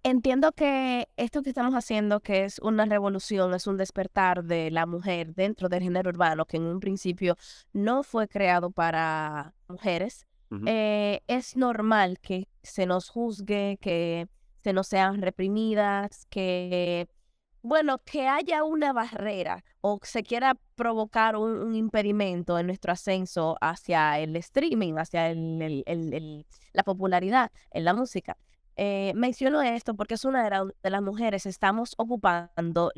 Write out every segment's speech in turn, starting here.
Entiendo que esto que estamos haciendo, que es una revolución, es un despertar de la mujer dentro del género urbano, que en un principio no fue creado para mujeres. Ujú. Es normal que se nos juzgue, que se nos sean reprimidas, que, bueno, que haya una barrera o que se quiera provocar un impedimento en nuestro ascenso hacia el streaming, hacia la popularidad en la música. Menciono esto porque es una era donde las mujeres estamos ocupando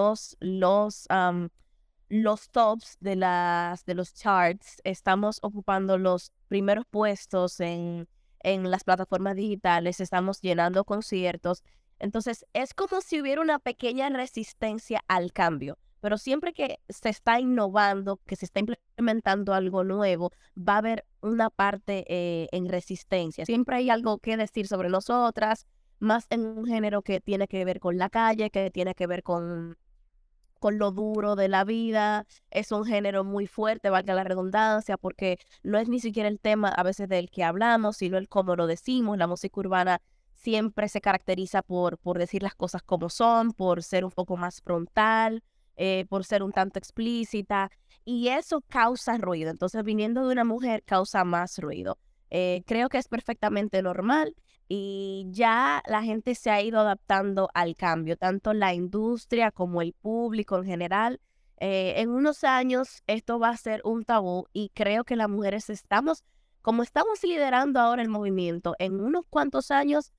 los tops de los charts, estamos ocupando los primeros puestos en las plataformas digitales, estamos llenando conciertos. Entonces, es como si hubiera una pequeña resistencia al cambio, pero siempre que se está innovando, que se está implementando algo nuevo, va a haber una parte en resistencia. Siempre hay algo que decir sobre nosotras, más en un género que tiene que ver con la calle, que tiene que ver con lo duro de la vida. Es un género muy fuerte, valga la redundancia, porque no es ni siquiera el tema a veces del que hablamos, sino el cómo lo decimos. La música urbana siempre se caracteriza por decir las cosas como son, por ser un poco más frontal, por ser un tanto explícita, y eso causa ruido. Entonces, viniendo de una mujer, causa más ruido. Creo que es perfectamente normal y ya la gente se ha ido adaptando al cambio, tanto la industria como el público en general. En unos años esto va a ser un tabú y creo que las mujeres estamos, como estamos liderando ahora el movimiento, en unos cuantos años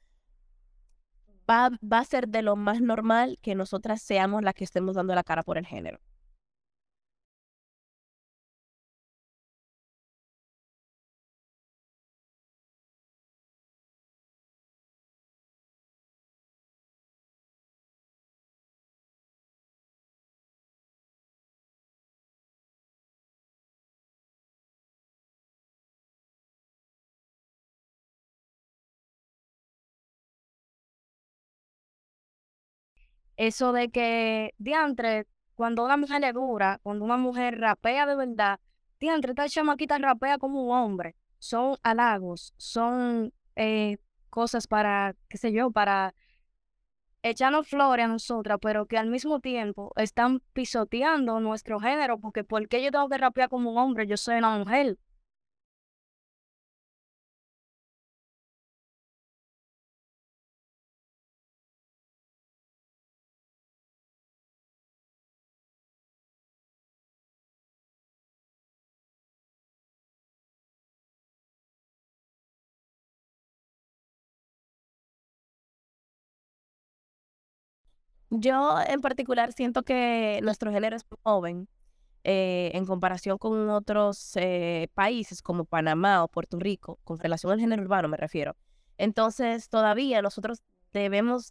va a ser de lo más normal que nosotras seamos las que estemos dando la cara por el género. Eso de que, diantre, cuando una mujer es dura, cuando una mujer rapea de verdad, diantre, esta chamaquita rapea como un hombre. Son halagos, son cosas para, qué sé yo, para echarnos flores a nosotras, pero que al mismo tiempo están pisoteando nuestro género, porque ¿por qué yo tengo que rapear como un hombre? Yo soy una mujer. Yo en particular siento que nuestro género es muy joven en comparación con otros países como Panamá o Puerto Rico, con relación al género urbano me refiero. Entonces, todavía nosotros debemos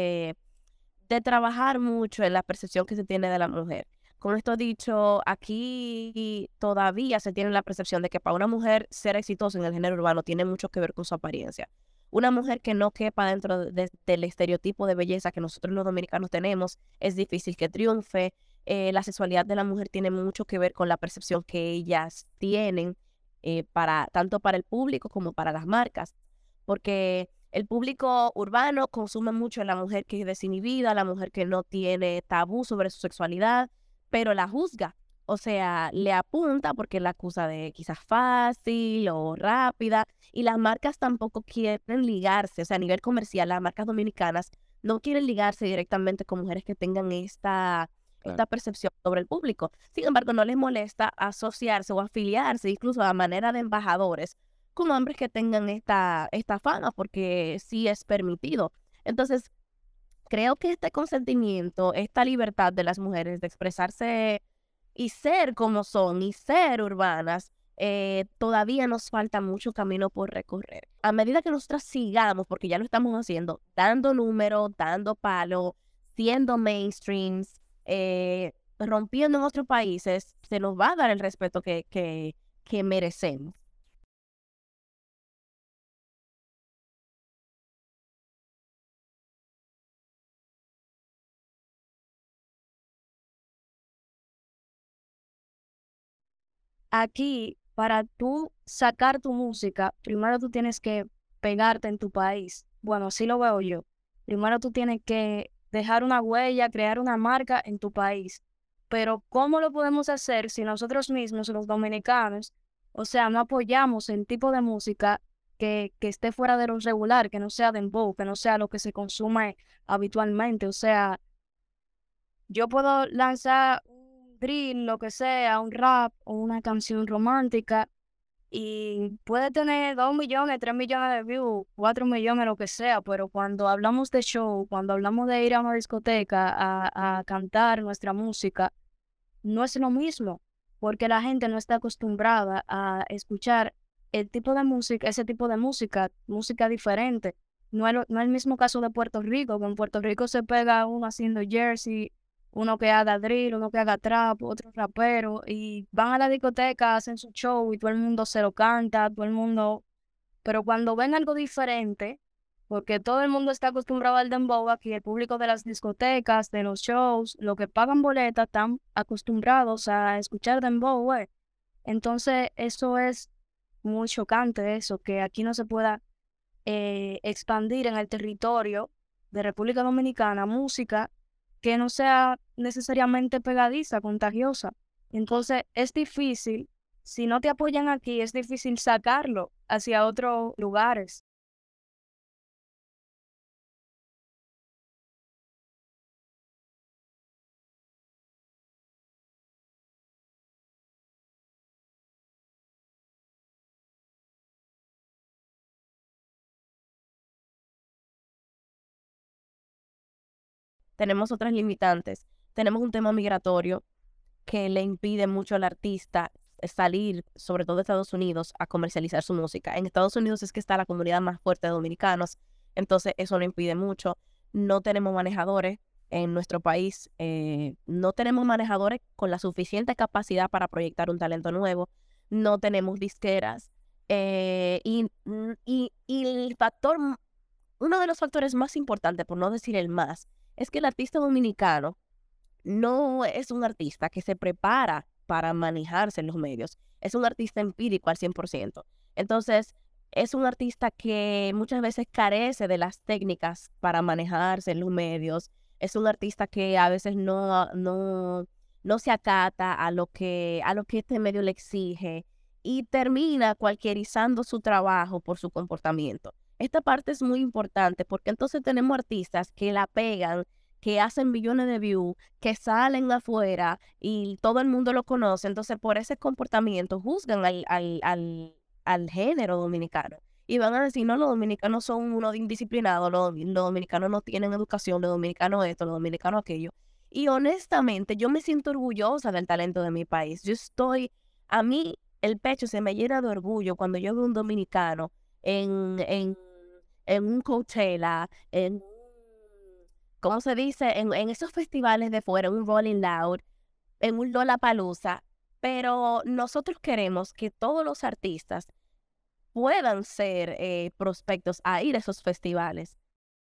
de trabajar mucho en la percepción que se tiene de la mujer. Con esto dicho, aquí todavía se tiene la percepción de que para una mujer ser exitosa en el género urbano tiene mucho que ver con su apariencia. Una mujer que no quepa dentro del estereotipo de belleza que nosotros los dominicanos tenemos, es difícil que triunfe. La sexualidad de la mujer tiene mucho que ver con la percepción que ellas tienen, tanto para el público como para las marcas, porque el público urbano consume mucho a la mujer que es desinhibida, la mujer que no tiene tabú sobre su sexualidad, pero la juzga. O sea, le apunta porque la acusa de quizás fácil o rápida, y las marcas tampoco quieren ligarse, o sea, a nivel comercial, las marcas dominicanas no quieren ligarse directamente con mujeres que tengan Claro. esta percepción sobre el público. Sin embargo, no les molesta asociarse o afiliarse incluso a manera de embajadores con hombres que tengan esta fama, porque sí es permitido. Entonces, creo que este consentimiento, esta libertad de las mujeres de expresarse y ser como son y ser urbanas, todavía nos falta mucho camino por recorrer. A medida que nosotras sigamos, porque ya lo estamos haciendo, dando números, dando palo, siendo mainstreams, rompiendo en otros países, se nos va a dar el respeto que merecemos. Aquí, para tú sacar tu música, primero tú tienes que pegarte en tu país. Bueno, así lo veo yo. primero tú tienes que dejar una huella, crear una marca en tu país. Pero ¿cómo lo podemos hacer si nosotros mismos, los dominicanos, o sea, no apoyamos el tipo de música que esté fuera de lo regular, que no sea dembow, que no sea lo que se consume habitualmente? O sea, yo puedo lanzar un drill, lo que sea, un rap o una canción romántica y puede tener 2 millones, 3 millones de views, 4 millones, lo que sea, pero cuando hablamos de show, cuando hablamos de ir a una discoteca a cantar nuestra música, no es lo mismo, porque la gente no está acostumbrada a escuchar el tipo de música, ese tipo de música, música diferente. No es el mismo caso de Puerto Rico, que en Puerto Rico se pega uno haciendo jersey, uno que haga drill, uno que haga trap, otro rapero, y van a la discoteca, hacen su show y todo el mundo se lo canta, todo el mundo, pero cuando ven algo diferente, porque todo el mundo está acostumbrado al dembow aquí, el público de las discotecas, de los shows, los que pagan boletas están acostumbrados a escuchar dembow, güey. Entonces, eso es muy chocante, eso, que aquí no se pueda expandir en el territorio de República Dominicana música que no sea necesariamente pegadiza, contagiosa. Entonces, es difícil, si no te apoyan aquí, es difícil sacarlo hacia otros lugares. Tenemos otras limitantes. Tenemos un tema migratorio que le impide mucho al artista salir, sobre todo de Estados Unidos, a comercializar su música. En Estados Unidos es que está la comunidad más fuerte de dominicanos, entonces eso lo impide mucho. No tenemos manejadores en nuestro país, no tenemos manejadores con la suficiente capacidad para proyectar un talento nuevo, no tenemos disqueras, y el factor, uno de los factores más importantes, por no decir el más, es que el artista dominicano no es un artista que se prepara para manejarse en los medios, es un artista empírico al 100%. Entonces, es un artista que muchas veces carece de las técnicas para manejarse en los medios, es un artista que a veces no se acata a lo que este medio le exige y termina cualquierizando su trabajo por su comportamiento. Esta parte es muy importante porque entonces tenemos artistas que la pegan, que hacen millones de views, que salen afuera y todo el mundo lo conoce. Entonces, por ese comportamiento juzgan al género dominicano. Y van a decir, no, los dominicanos son unos indisciplinados, los dominicanos no tienen educación, los dominicanos esto, los dominicanos aquello. Y honestamente, yo me siento orgullosa del talento de mi país. A mí el pecho se me llena de orgullo cuando yo veo un dominicano en, en, en un Coachella, ¿cómo se dice? En esos festivales de fuera, un Rolling Loud, en un Lollapalooza, pero nosotros queremos que todos los artistas puedan ser prospectos a ir a esos festivales.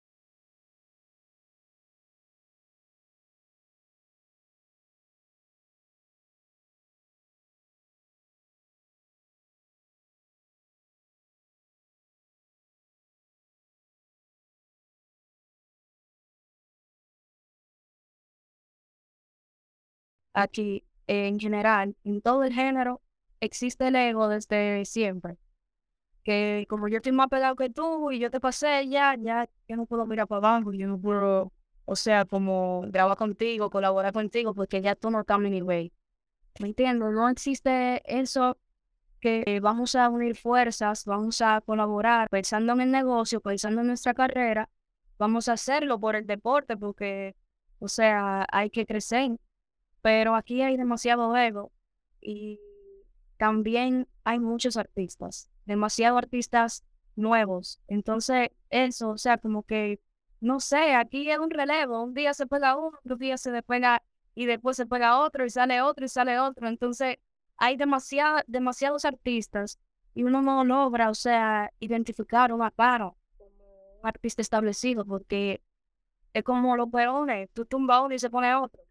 Aquí, en general, en todo el género, existe el ego desde siempre. Que como yo estoy más pegado que tú y yo te pasé, ya, yo no puedo mirar para abajo, yo no puedo, o sea, como grabar contigo, colaborar contigo, porque ya tú no estás a mi nivel. ¿Me entiendes? No existe eso que vamos a unir fuerzas, vamos a colaborar, pensando en el negocio, pensando en nuestra carrera, vamos a hacerlo por el deporte, porque, o sea, hay que crecer, pero aquí hay demasiado ego y también hay muchos artistas, demasiados artistas nuevos. Entonces, eso, o sea, como que, no sé, aquí es un relevo, un día se pega uno, otro día se despega y después se pega otro y sale otro y sale otro. Entonces, hay demasiados artistas y uno no logra, o sea, identificar una cara como un artista establecido porque es como los peones, tú tumbas uno y se pone otro.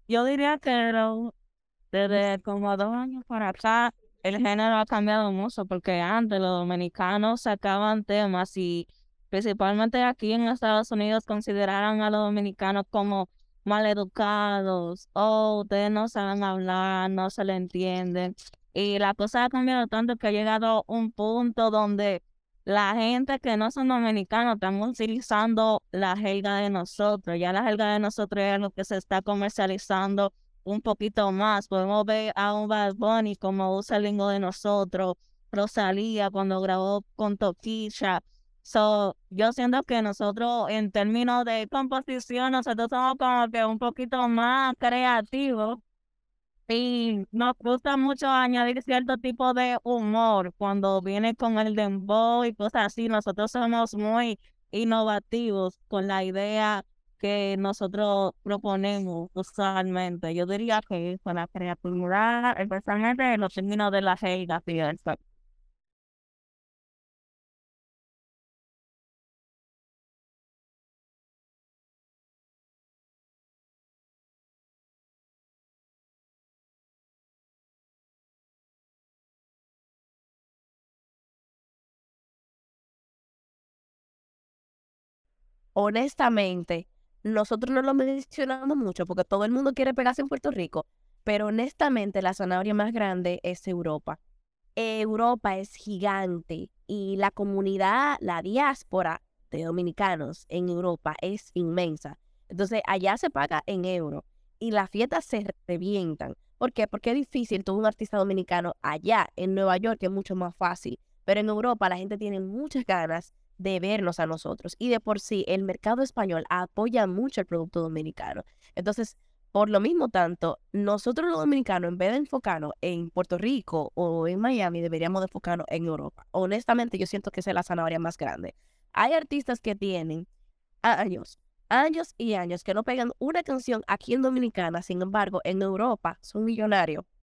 Yo diría que desde como 2 años para acá, el género ha cambiado mucho porque antes los dominicanos sacaban temas y principalmente aquí en Estados Unidos consideraran a los dominicanos como maleducados o ustedes no saben hablar, no se le entienden. Y la cosa ha cambiado tanto que ha llegado un punto donde la gente que no son dominicanos están utilizando la jerga de nosotros. Ya la jerga de nosotros es lo que se está comercializando un poquito más. Podemos ver a un Bad Bunny como usa el lingo de nosotros, Rosalía cuando grabó con Toquilla. So, yo siento que nosotros en términos de composición, nosotros somos como que un poquito más creativos y nos gusta mucho añadir cierto tipo de humor cuando viene con el dembow y cosas así. Nosotros somos muy innovativos con la idea que nosotros proponemos usualmente. Yo diría que con la creatividad, especialmente en los términos de la jerga, pienso. Honestamente, nosotros no lo mencionamos mucho porque todo el mundo quiere pegarse en Puerto Rico, pero honestamente la zanahoria más grande es Europa. Europa es gigante y la comunidad, la diáspora de dominicanos en Europa es inmensa. Entonces, allá se paga en euro y las fiestas se revientan. ¿Por qué? Porque es difícil todo un artista dominicano allá en Nueva York, que es mucho más fácil. Pero en Europa la gente tiene muchas ganas de vernos a nosotros. Y de por sí, el mercado español apoya mucho el producto dominicano. Entonces, por lo mismo tanto, nosotros los dominicanos, en vez de enfocarnos en Puerto Rico o en Miami, deberíamos de enfocarnos en Europa. Honestamente, yo siento que esa es la zanahoria más grande. Hay artistas que tienen años, años y años que no pegan una canción aquí en Dominicana, sin embargo, en Europa son millonarios